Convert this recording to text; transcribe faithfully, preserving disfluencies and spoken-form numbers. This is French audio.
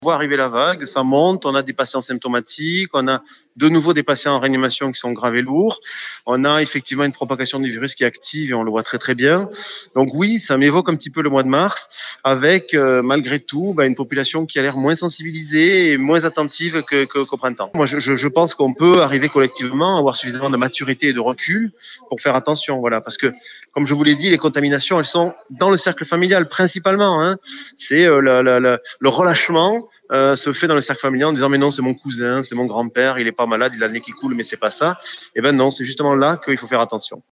On voit arriver la vague, ça monte, on a des patients symptomatiques, on a de nouveau des patients en réanimation qui sont graves et lourds. On a effectivement une propagation du virus qui est active et on le voit très très bien. Donc oui, ça m'évoque un petit peu le mois de mars, avec euh, malgré tout bah, une population qui a l'air moins sensibilisée et moins attentive que, que, qu'au printemps. Moi, je, je, je pense qu'on peut arriver collectivement à avoir suffisamment de maturité et de recul pour faire attention, voilà, parce que comme je vous l'ai dit, les contaminations, elles sont dans le cercle familial principalement. Hein. C'est euh, la, la, la, le relâchement euh, se fait dans le cercle familial en disant mais non, c'est mon cousin, c'est mon grand-père, il est pas malade, il a le nez qui coule, mais c'est pas ça. Et ben non, c'est justement là qu'il faut faire attention.